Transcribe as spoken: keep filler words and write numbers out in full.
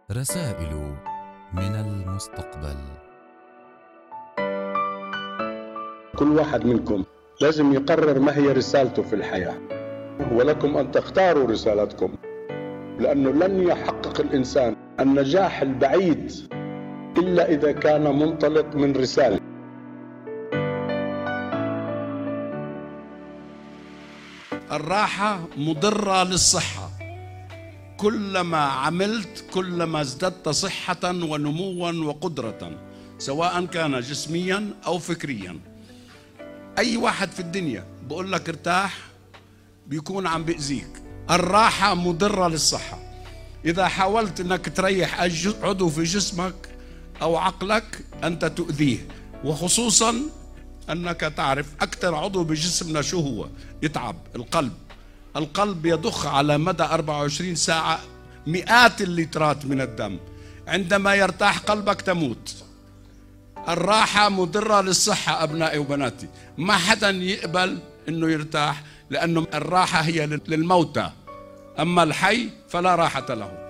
رسائل من المستقبل. كل واحد منكم لازم يقرر ما هي رسالته في الحياة، ولكم أن تختاروا رسالتكم، لأنه لن يحقق الإنسان النجاح البعيد إلا إذا كان منطلق من رسالة. الراحة مضرة للصحة، كلما عملت كلما ازددت صحة ونموا وقدرة، سواء كان جسميا أو فكريا. أي واحد في الدنيا بقول لك ارتاح بيكون عم بأذيك. الراحة مضرة للصحة. إذا حاولت أنك تريح عضو في جسمك أو عقلك أنت تؤذيه، وخصوصا أنك تعرف أكثر عضو بجسمنا شو هو يتعب؟ القلب. القلب يضخ على مدى أربعة وعشرين ساعة مئات اللترات من الدم. عندما يرتاح قلبك تموت. الراحة مضرة للصحة أبنائي وبناتي. ما حدا يقبل أنه يرتاح، لأنه الراحة هي للموتى، أما الحي فلا راحة له.